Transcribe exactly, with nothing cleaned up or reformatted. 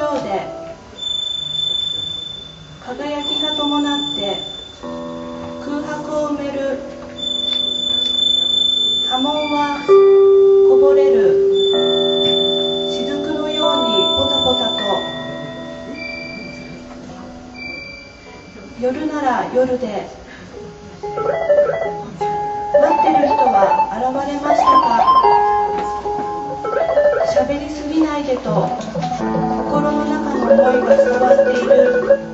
ようで、輝きが伴って空白を埋める。波紋はこぼれる。雫のようにポタポタと。夜なら夜で、待ってる人は現れましたか。喋りすぎないでと心の中の思いが伝わっている。